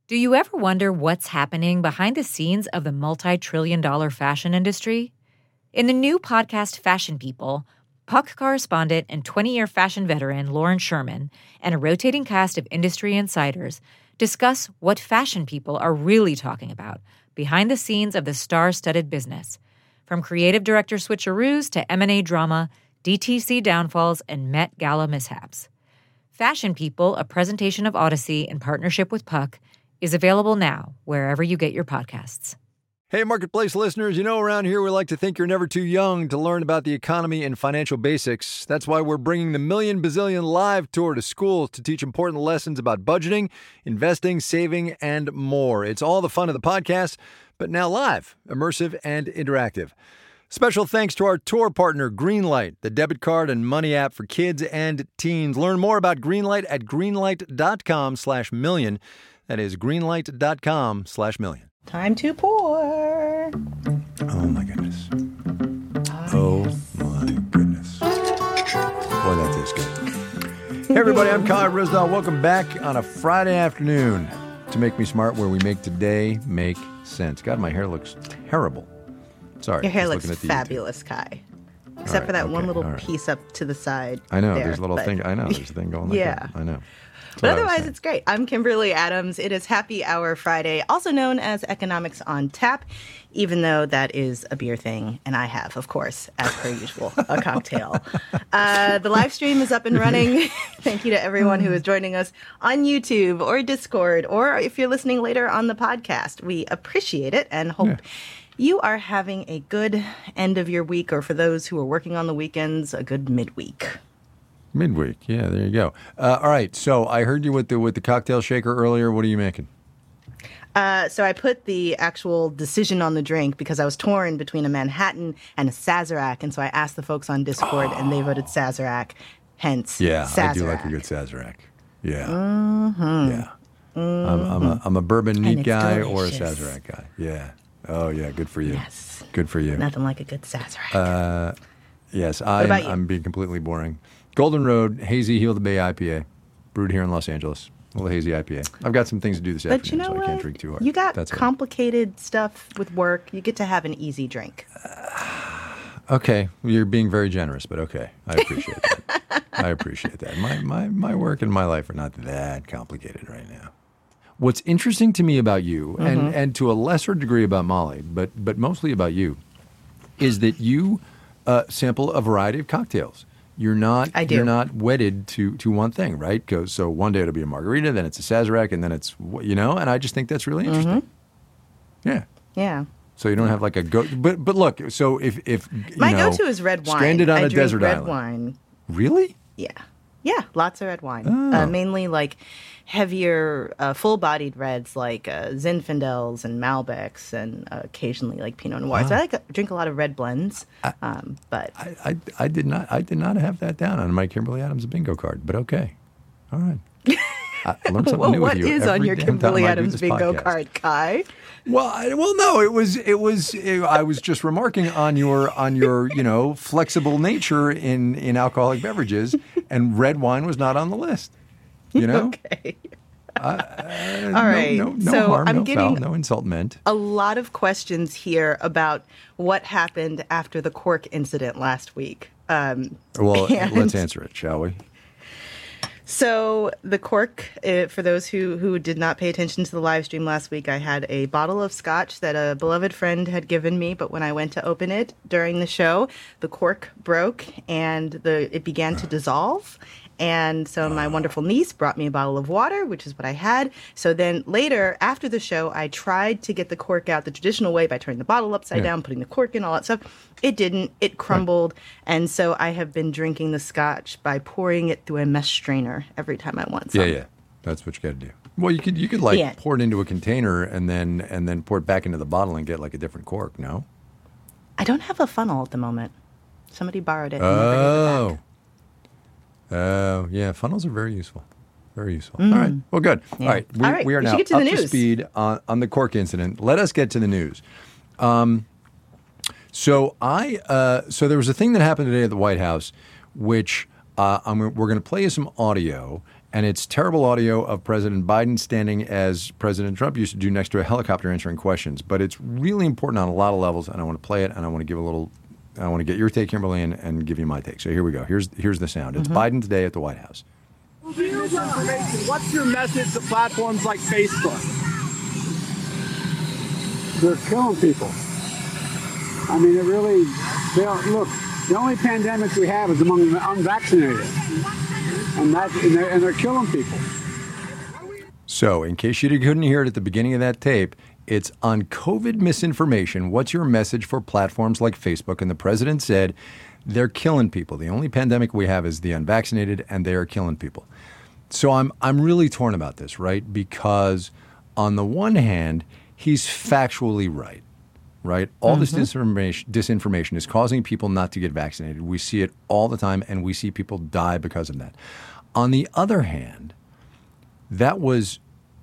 Do you ever wonder what's happening behind the scenes of the multi-trillion-dollar fashion industry? In the new podcast Fashion People, Puck correspondent and 20-year fashion veteran Lauren Sherman and a rotating cast of industry insiders discuss what fashion people are really talking about behind the scenes of the star-studded business, from creative director switcheroos to M&A drama, DTC downfalls, and Met Gala mishaps. Fashion People, a presentation of Odyssey in partnership with Puck, is available now wherever you get your podcasts. Hey, Marketplace listeners, you know around here we like to think you're never too young to learn about the economy and financial basics. That's why we're bringing the Million Bazillion Live Tour to schools to teach important lessons about budgeting, investing, saving, and more. It's all the fun of the podcast, but now live, immersive, and interactive. Special thanks to our tour partner, Greenlight, the debit card and money app for kids and teens. Learn more about Greenlight at greenlight.com/million. That is greenlight.com/million. Time to pour. Oh, my goodness. Oh, my goodness. Boy, that tastes good. Hey, everybody, I'm Kyle Risdall. Welcome back on a Friday afternoon to Make Me Smart, where we make today make sense. God, my hair looks terrible. Sorry. Your hair looks fabulous, Kai. Except for that one little piece up to the side. I know, there's a little thing. I know, there's a thing going like that. I know. But otherwise, it's great. I'm Kimberly Adams. It is Happy Hour Friday, also known as Economics on Tap, even though that is a beer thing. And I have, of course, as per usual, a cocktail. The live stream is up and running. Thank you to everyone who is joining us on YouTube or Discord, or if you're listening later on the podcast. We appreciate it and hope you are having a good end of your week, or for those who are working on the weekends, a good midweek. Midweek, yeah, there you go. All right, so I heard you with the cocktail shaker earlier. What are you making? So I put the actual decision on the drink because I was torn between a Manhattan and a Sazerac, and so I asked the folks on Discord, and they voted Sazerac, hence Sazerac. I do like a good Sazerac. Yeah. Mm-hmm. Yeah. Mm-hmm. I'm a bourbon neat guy or a Sazerac guy. Yeah. Oh, yeah, good for you. Yes. Good for you. Nothing like a good Sazerac. Yes, I'm being completely boring. Golden Road, Hazy Heel to Bay IPA, brewed here in Los Angeles. A little hazy IPA. I've got some things to do this afternoon, so I can't drink too hard. You got complicated stuff with work. You get to have an easy drink. Okay, you're being very generous, but okay, I appreciate that. I appreciate that. My work and my life are not that complicated right now. What's interesting to me about you, and to a lesser degree about Molly, but mostly about you, is that you sample a variety of cocktails. You're not wedded to one thing, right? So one day it'll be a margarita, then it's a Sazerac, and then it's, and I just think that's really interesting. Yeah. Yeah. So you don't have like a go, but look, so if my go-to is red wine. Stranded on a desert red island. Wine. Really? Yeah, lots of red wine. Mainly like heavier, full-bodied reds like Zinfandels and Malbecs, and occasionally like Pinot Noir. So I drink a lot of red blends. But I did not have that down on my Kimberly Adams bingo card. But okay, all right. I learned something new with you. What is on your Kimberly Adams bingo card, Kai? Well, no, it was. I was just remarking on your flexible nature in alcoholic beverages, and red wine was not on the list. Okay. All right. No harm, no foul, no insult meant. A lot of questions here about what happened after the cork incident last week. Let's answer it, shall we? So the cork, for those who did not pay attention to the live stream last week, I had a bottle of scotch that a beloved friend had given me, but when I went to open it during the show, the cork broke and it began to dissolve. And so my wonderful niece brought me a bottle of water, which is what I had. So then later, after the show, I tried to get the cork out the traditional way by turning the bottle upside down, putting the cork in, all that stuff. It didn't. It crumbled. Right. And so I have been drinking the scotch by pouring it through a mesh strainer every time I want some. Yeah. That's what you got to do. Well, you could pour it into a container and then pour it back into the bottle and get like a different cork, no? I don't have a funnel at the moment. Somebody borrowed it and never gave it back. Oh, yeah. Funnels are very useful. Very useful. All right. Well, good. Yeah. All right. We are now up to speed on the cork incident. Let us get to the news. So there was a thing that happened today at the White House, which we're going to play you some audio, And it's terrible audio of President Biden standing as President Trump used to do next to a helicopter answering questions. But it's really important on a lot of levels, and I want to play it, and I want to get your take, Kimberly, and give you my take. So here we go. Here's the sound. It's Biden today at the White House. What's your message to platforms like Facebook? They're killing people. I mean, look, the only pandemic we have is among the unvaccinated. And they're killing people. So, in case you couldn't hear it at the beginning of that tape, it's on COVID misinformation. What's your message for platforms like Facebook? And the president said they're killing people. The only pandemic we have is the unvaccinated, and they are killing people. So I'm really torn about this, right? Because on the one hand, he's factually right. Right? All this disinformation is causing people not to get vaccinated. We see it all the time, and we see people die because of that. On the other hand, that was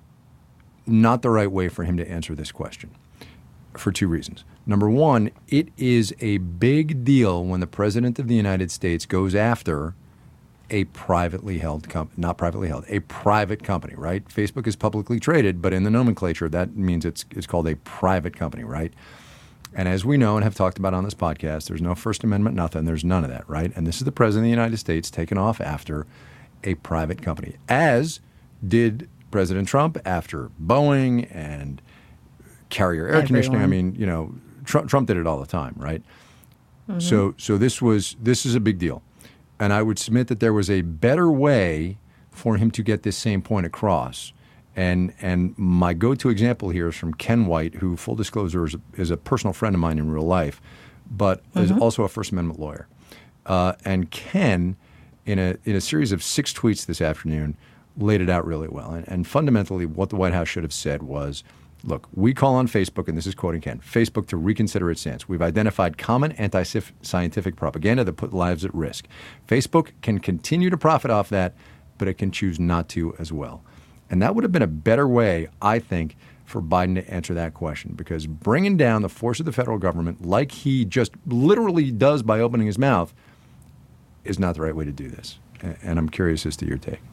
not the right way for him to answer this question for two reasons. Number one, it is a big deal when the President of the United States goes after a privately held company, not privately held, a private company, right? Facebook is publicly traded, but in the nomenclature, that means it's called a private company, right? And as we know and have talked about on this podcast, there's no First Amendment, nothing. There's none of that, right? And this is the President of the United States taken off after a private company, as did President Trump after Boeing and Carrier Air Conditioning. I mean, you know, Trump did it all the time, right? So this is a big deal. And I would submit that there was a better way for him to get this same point across. And my go-to example here is from Ken White, who, full disclosure, is a personal friend of mine in real life, but is also a First Amendment lawyer. And Ken, in a series of 6 tweets this afternoon, laid it out really well. And fundamentally, what the White House should have said was, look, we call on Facebook, and this is quoting Ken, Facebook to reconsider its stance. We've identified common anti-scientific propaganda that put lives at risk. Facebook can continue to profit off that, but it can choose not to as well. And that would have been a better way, I think, for Biden to answer that question, because bringing down the force of the federal government like he just literally does by opening his mouth is not the right way to do this. And I'm curious as to your take.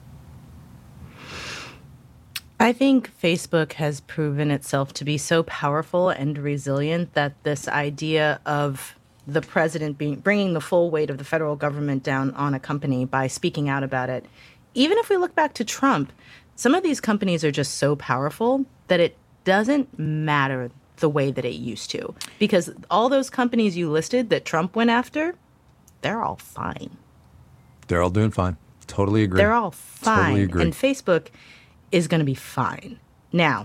I think Facebook has proven itself to be so powerful and resilient that this idea of the president bringing the full weight of the federal government down on a company by speaking out about it, even if we look back to Trump, some of these companies are just so powerful that it doesn't matter the way that it used to. Because all those companies you listed that Trump went after, they're all fine. They're all doing fine. Totally agree. They're all fine. Totally agree. And Facebook is going to be fine. Now,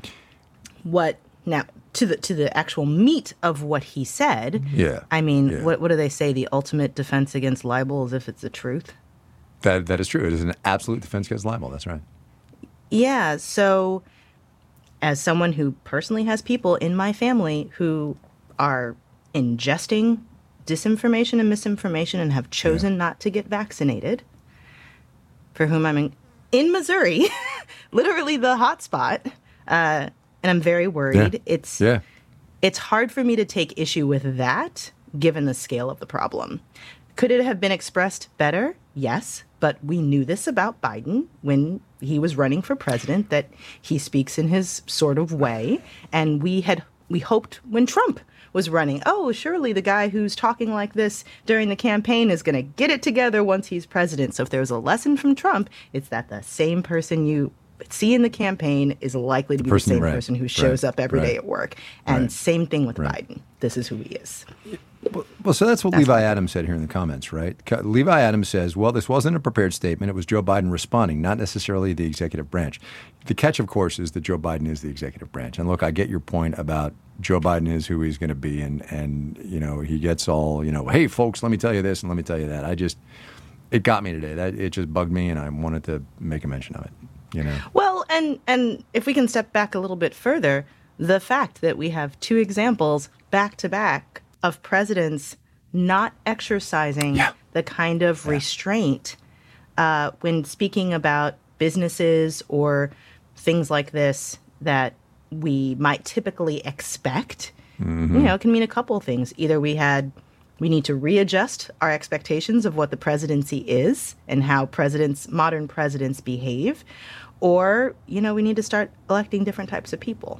to the actual meat of what he said, I mean, what do they say? The ultimate defense against libel is if it's the truth? That is true. It is an absolute defense against libel. That's right. Yeah, so as someone who personally has people in my family who are ingesting disinformation and misinformation and have chosen not to get vaccinated, for whom I'm in Missouri, literally the hot spot, and I'm very worried. It's hard for me to take issue with that, given the scale of the problem. Could it have been expressed better? Yes, but we knew this about Biden when he was running for president, that he speaks in his sort of way. And we hoped when Trump was running, oh, surely the guy who's talking like this during the campaign is going to get it together once he's president. So if there's a lesson from Trump, it's that the same person you see in the campaign is likely to be the same person who shows up every day at work. And same thing with Biden. This is who he is. Well, so that's what Levi Adams said here in the comments, right? Levi Adams says, well, this wasn't a prepared statement. It was Joe Biden responding, not necessarily the executive branch. The catch, of course, is that Joe Biden is the executive branch. And look, I get your point about Joe Biden is who he's going to be. And you know, he gets all, you know, hey, folks, let me tell you this and let me tell you that. It got me today. It just bugged me, and I wanted to make a mention of it, you know? Well, and if we can step back a little bit further, the fact that we have 2 examples back to back of presidents not exercising the kind of restraint when speaking about businesses or things like this that we might typically expect, you know, it can mean a couple of things. Either we had We need to readjust our expectations of what the presidency is and how modern presidents behave. Or, we need to start electing different types of people.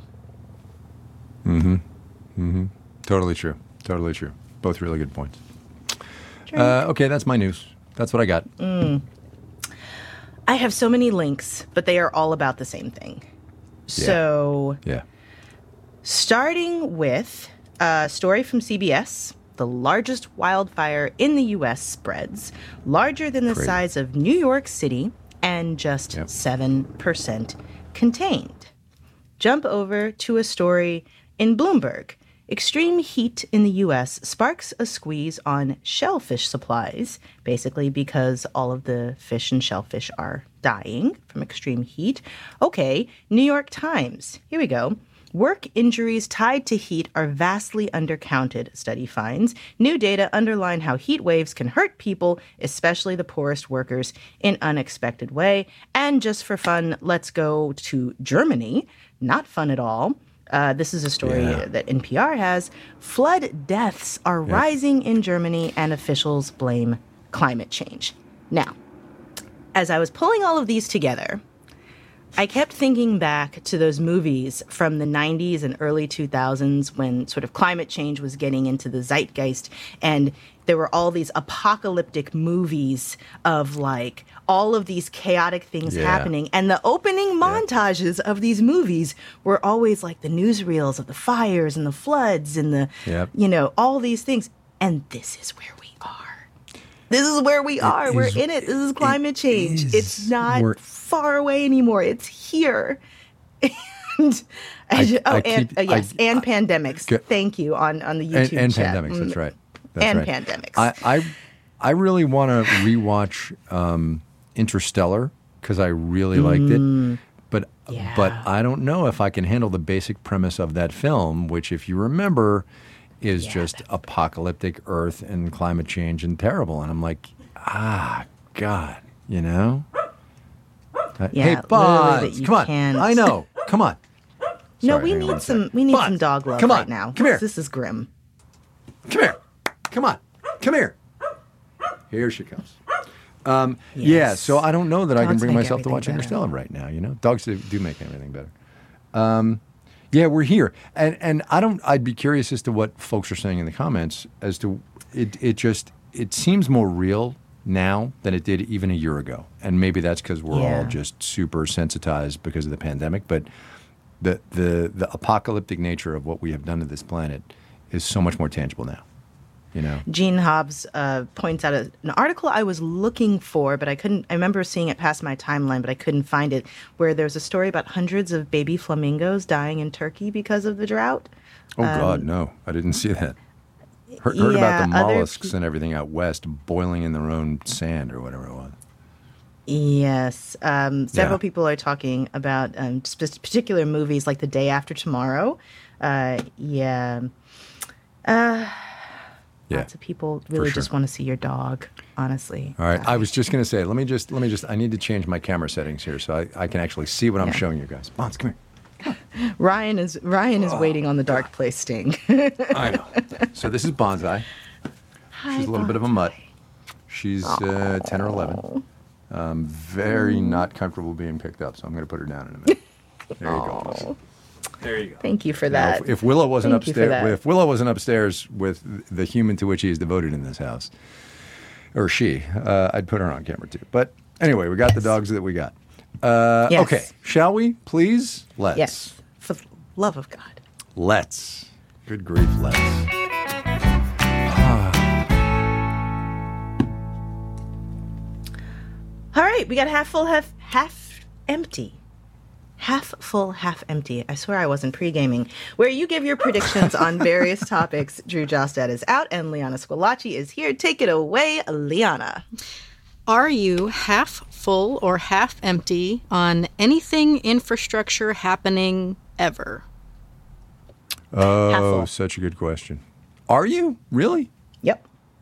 Totally true. Totally true. Both really good points. Okay, that's my news. That's what I got. I have so many links, but they are all about the same thing. So, starting with a story from CBS, the largest wildfire in the U.S. spreads, larger than the size of New York City, and just 7% contained. Jump over to a story in Bloomberg. Extreme heat in the U.S. sparks a squeeze on shellfish supplies, basically because all of the fish and shellfish are dying from extreme heat. Okay, New York Times. Here we go. Work injuries tied to heat are vastly undercounted, study finds. New data underline how heat waves can hurt people, especially the poorest workers, in unexpected way. And just for fun, let's go to Germany. Not fun at all. This is a story that NPR has. Flood deaths are rising in Germany, and officials blame climate change. Now, as I was pulling all of these together, I kept thinking back to those movies from the 90s and early 2000s when sort of climate change was getting into the zeitgeist, and there were all these apocalyptic movies of like all of these chaotic things happening. And the opening montages of these movies were always like the newsreels of the fires and the floods and the, all these things. And this is where we are. This is where we are. We're in it. This is climate change. It's not far away anymore. It's here. And pandemics. Thank you on the YouTube and chat. Pandemics. That's right. Pandemics. I really want to rewatch Interstellar because I really liked it, but I don't know if I can handle the basic premise of that film, which, if you remember, is just apocalyptic Earth and climate change and terrible. And I'm like, God, hey, Bonds, come on! I know, come on. No, we need some dog love right now. Come here. This is grim. Come here. Come on. Come here. Here she comes. Yeah, so I don't know that I can bring myself to watch Interstellar right now. Dogs do make everything better. Yeah, we're here, and I'd be curious as to what folks are saying in the comments as to it seems more real now than it did even a year ago, and maybe that's because we're all just super sensitized because of the pandemic. But the apocalyptic nature of what we have done to this planet is so much more tangible now. Gene Hobbs points out an article I was looking for, but I couldn't. I remember seeing it pass my timeline, but I couldn't find it. Where there's a story about hundreds of baby flamingos dying in Turkey because of the drought. Oh God, no! I didn't see that. Heard about the mollusks and everything out west boiling in their own sand or whatever it was. Yes, several people are talking about particular movies like The Day After Tomorrow. Lots of people really just want to see your dog, honestly. All right. I was just going to say, let me just, I need to change my camera settings here so I can actually see what I'm showing you guys. Bonds, come here. Ryan is waiting on the dark place sting. I know. So this is Bonsai. Hi, She's a little bit of a mutt. She's 10 or 11. Very not comfortable being picked up, so I'm going to put her down in a minute. There you go, Bonsai. There you go. Thank you for that. If Willow wasn't upstairs with the human to which he is devoted in this house, or she, I'd put her on camera too. But anyway, we got the dogs that we got. Okay, shall we, please? Let's. Yes, for the love of God. Let's. Good grief, let's. All right, we got half full, half empty. Half full, half empty. I swear I wasn't pre-gaming. Where you give your predictions on various topics. Drew Jostad is out and Liana Squillaci is here. Take it away, Liana. Are you half full or half empty on anything infrastructure happening ever? Oh, such a good question. Are you? Really? Yep.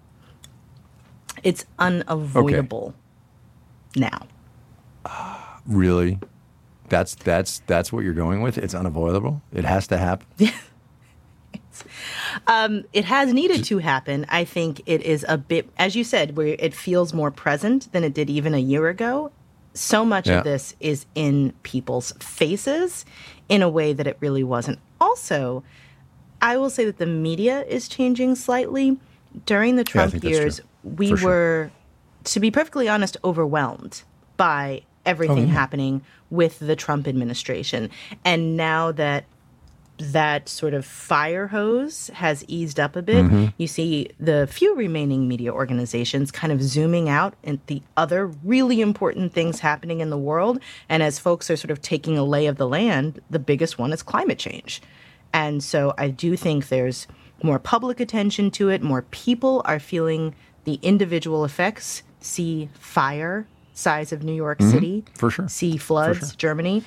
It's unavoidable now. Really? That's what you're going with? It's unavoidable? It has to happen? thoughts. It has needed to happen. I think it is a bit, as you said, where it feels more present than it did even a year ago. So much of this is in people's faces in a way that it really wasn't. Also, I will say that the media is changing slightly. During the Trump years, we were, to be perfectly honest, overwhelmed by everything happening with the Trump administration. And now that that sort of fire hose has eased up a bit, you see the few remaining media organizations kind of zooming out at the other really important things happening in the world. And as folks are sort of taking a lay of the land, the biggest one is climate change. And so I do think there's more public attention to it. More people are feeling the individual effects. See fire, size of New York City. For sure. See floods, Germany.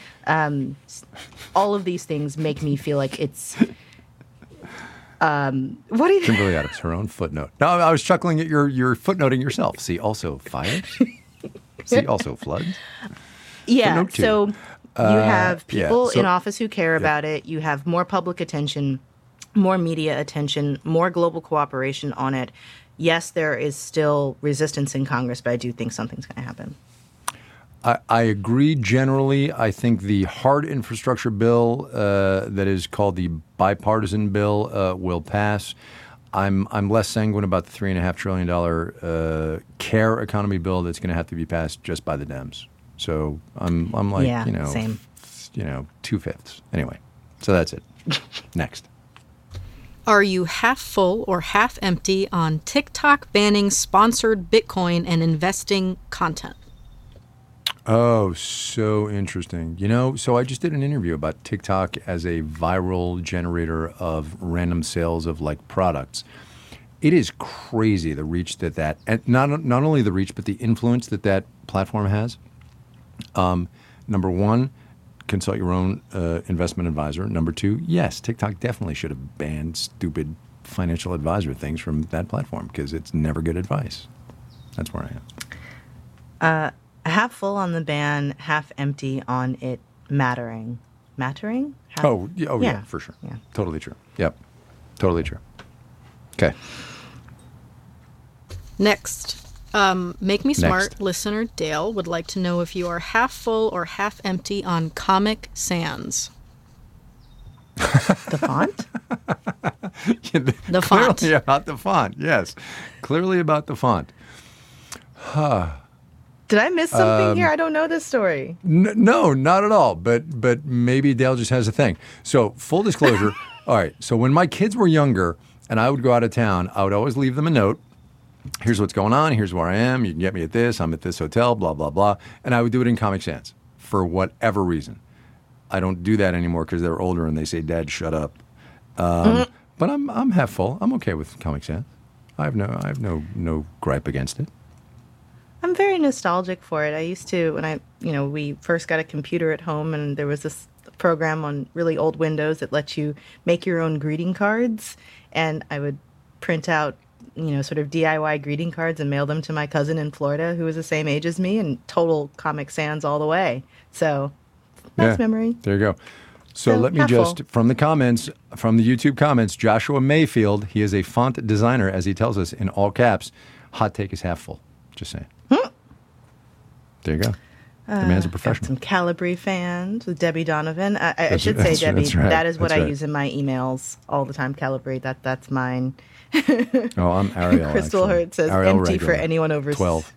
All of these things make me feel like it's... what do you... Kimberly Adams, her own footnote. No, I was chuckling at your footnoting yourself. See also fires. See also floods. Yeah, so you have people so- in office who care about it. You have more public attention, more media attention, more global cooperation on it. Yes, there is still resistance in Congress, but I do think something's going to happen. I agree generally. I think the hard infrastructure bill that is called the bipartisan bill will pass. I'm less sanguine about the $3.5 trillion care economy bill that's going to have to be passed just by the Dems. So I'm like, same. 2/5. Anyway, so that's it. Next. Are you half full or half empty on TikTok banning sponsored Bitcoin and investing content? Oh, so interesting. So I just did an interview about TikTok as a viral generator of random sales of like products. It is crazy the reach that and not only the reach, but the influence that platform has. Number one, consult your own investment advisor. Number two, yes, TikTok definitely should have banned stupid financial advisor things from that platform because it's never good advice. That's where I am. Half full on the ban, half empty on it mattering. Mattering? Yeah, for sure. Yeah. Totally true. Yep. Totally true. Okay. Next. Make Me Smart listener Dale would like to know if you are half full or half empty on Comic Sans. The font? The font. Clearly about the font, yes. Clearly about the font. Did I miss something here? I don't know this story. No, not at all. But maybe Dale just has a thing. So full disclosure, all right, so when my kids were younger and I would go out of town, I would always leave them a note. Here's what's going on. Here's where I am. You can get me at this. I'm at this hotel, blah, blah, blah. And I would do it in Comic Sans for whatever reason. I don't do that anymore because they're older and they say, Dad, shut up. But I'm half full. I'm okay with Comic Sans. I have no gripe against it. I'm very nostalgic for it. I used to, when we first got a computer at home and there was this program on really old Windows that lets you make your own greeting cards. And I would print out sort of DIY greeting cards and mail them to my cousin in Florida who was the same age as me and total Comic Sans all the way. So, nice memory. There you go. So let me just, from the YouTube comments, Joshua Mayfield, he is a font designer, as he tells us, in all caps. Hot take is half full. Just saying. There you go. The man's a professional. Got some Calibri fans with Debbie Donovan. I should say, Debbie, right. that is what I use in my emails all the time. Calibri, that's mine. Oh, I'm Ariel. Crystal actually. Hurt says Ariel empty regular, for anyone over 12.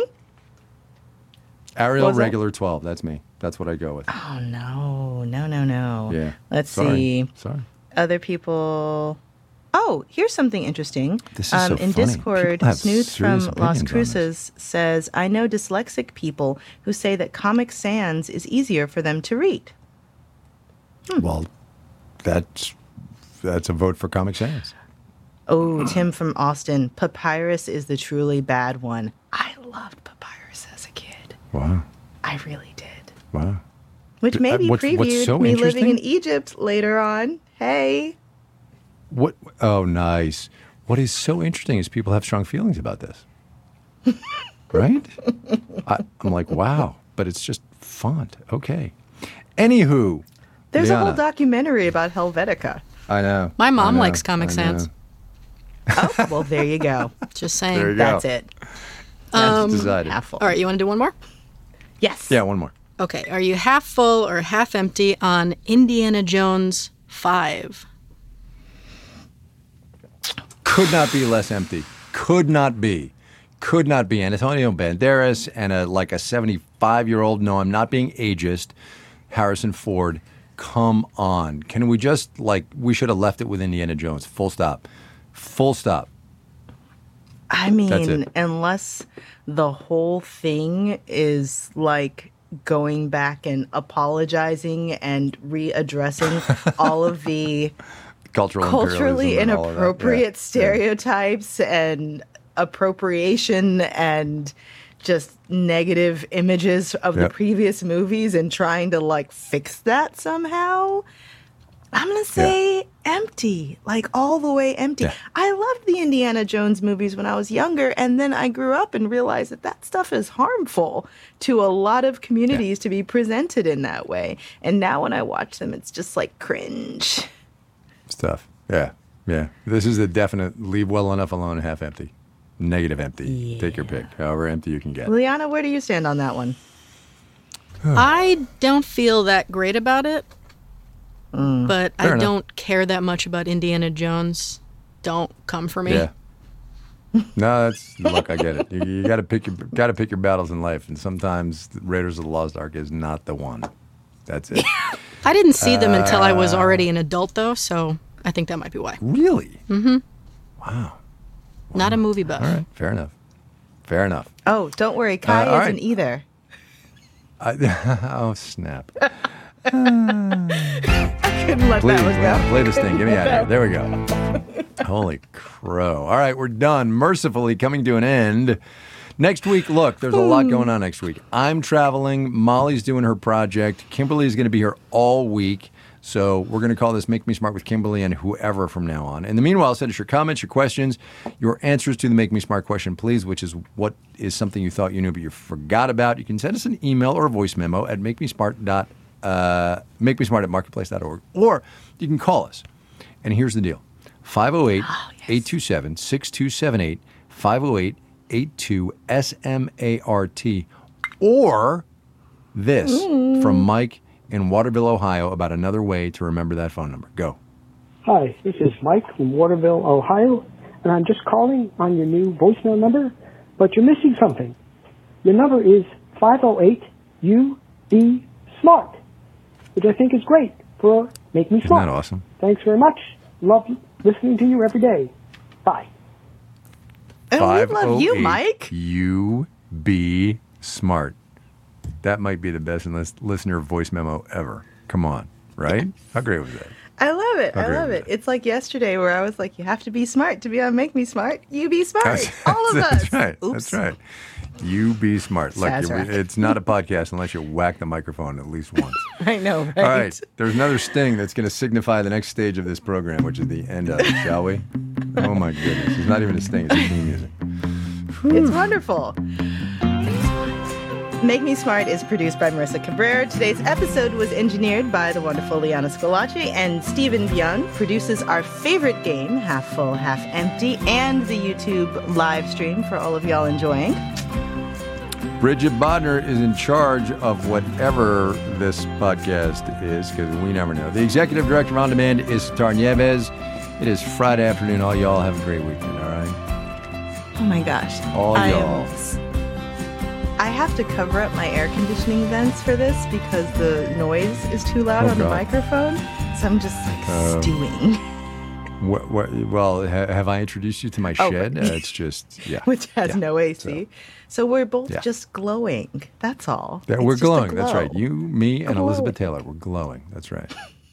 Ariel regular 12. That's me. That's what I go with. Oh no. Yeah. Let's see. Sorry. Other people. Oh, here's something interesting. This is so in funny. Discord, People have Snoots from serious Las opinions on Cruces says, I know dyslexic people who say that Comic Sans is easier for them to read. Well, that's a vote for Comic Sans. Oh, Tim from Austin. Papyrus is the truly bad one. I loved Papyrus as a kid. Wow. I really did. Wow. Which maybe what's previewed so me living in interesting- Egypt later on. Hey. What? Oh, nice. What is so interesting is people have strong feelings about this. Right? I'm like, wow. But it's just font. Okay. Anywho. There's a whole Liana. documentary about Helvetica. I know. My mom likes Comic Sans. Oh, well, there you go. Just saying. There you That's go. it. That's decided. Half full. All right, you want to do one more? Yes. Yeah, one more. Okay, are you half full or half empty on Indiana Jones 5? Could not be less empty. Could not be. Could not be. Antonio Banderas and a 75-year-old, no, I'm not being ageist, Harrison Ford. Come on. Can we just, we should have left it with Indiana Jones. Full stop. Full stop. I mean, unless the whole thing is going back and apologizing and readdressing all of the culturally inappropriate stereotypes and appropriation and just negative images of the previous movies and trying to fix that somehow. I'm going to say empty, all the way empty. Yeah. I loved the Indiana Jones movies when I was younger, and then I grew up and realized that stuff is harmful to a lot of communities to be presented in that way. And now when I watch them, it's just cringe. Stuff. Yeah. Yeah. This is a definite leave well enough alone, half empty. Negative empty. Yeah. Take your pick. However empty you can get. Liana, where do you stand on that one? I don't feel that great about it. But Fair I enough. don't care that much about Indiana Jones. Don't come for me. Yeah. No, look, I get it. You got to pick your battles in life, and sometimes Raiders of the Lost Ark is not the one. That's it. I didn't see them until I was already an adult, though, so I think that might be why. Really? Mm-hmm. Wow. Not a movie buff. All right. Fair enough. Fair enough. Oh, don't worry. Kai isn't either. Oh, snap. I couldn't let that one go. Play this thing. Get me out of here. There we go. Holy crow. All right, we're done. Mercifully coming to an end. Next week, look, there's a lot going on next week. I'm traveling. Molly's doing her project. Kimberly is going to be here all week. So we're going to call this Make Me Smart with Kimberly and whoever from now on. In the meanwhile, send us your comments, your questions, your answers to the Make Me Smart question, please, which is what is something you thought you knew but you forgot about. You can send us an email or a voice memo at makemesmart@marketplace.org, or you can call us. And here's the deal. 508-827-6278, 508-82-SMART, or this from Mike in Waterville, Ohio, about another way to remember that phone number. Go. Hi, this is Mike from Waterville, Ohio, and I'm just calling on your new voicemail number, but you're missing something. Your number is 508-UB-SMART, which I think is great for Make Me Smart. Isn't that awesome? Thanks very much. Love listening to you every day. Bye. And we love you, Mike. You be smart. That might be the best listener voice memo ever. Come on, right? How great was that? I love it. I love it. It's like yesterday where I was like, you have to be smart to be on Make Me Smart. You be smart. All of us. That's right. Oops. That's right. You be smart. Look, it's not a podcast unless you whack the microphone at least once. I know, right? All right. There's another sting that's going to signify the next stage of this program, which is the end of it, shall we? Oh, my goodness. It's not even a sting. It's theme music. It's wonderful. Make Me Smart is produced by Marissa Cabrera. Today's episode was engineered by the wonderful Liana Scolacci, and Stephen Byun produces our favorite game, Half Full, Half Empty, and the YouTube live stream for all of y'all enjoying. Bridget Bodner is in charge of whatever this podcast is, because we never know. The executive director on demand is Sitar Nieves. It is Friday afternoon. All y'all have a great weekend, all right? Oh my gosh. All y'all. I have to cover up my air conditioning vents for this because the noise is too loud on the microphone. So I'm just stewing. Well, have I introduced you to my shed? It's just, which has no AC. So we're both just glowing. That's all. Yeah, we're glowing. That's right. You, me, and Elizabeth Taylor. We're glowing. That's right.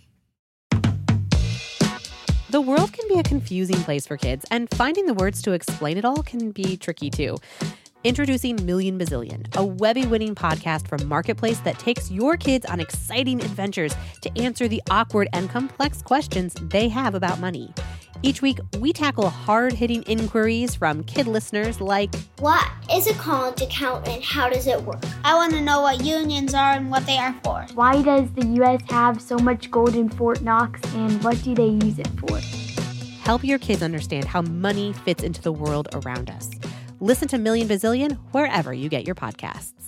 The world can be a confusing place for kids, and finding the words to explain it all can be tricky too. Introducing Million Bazillion, a Webby-winning podcast from Marketplace that takes your kids on exciting adventures to answer the awkward and complex questions they have about money. Each week, we tackle hard-hitting inquiries from kid listeners like, what is a college account and how does it work? I want to know what unions are and what they are for. Why does the U.S. have so much gold in Fort Knox, and what do they use it for? Help your kids understand how money fits into the world around us. Listen to Million Bazillion wherever you get your podcasts.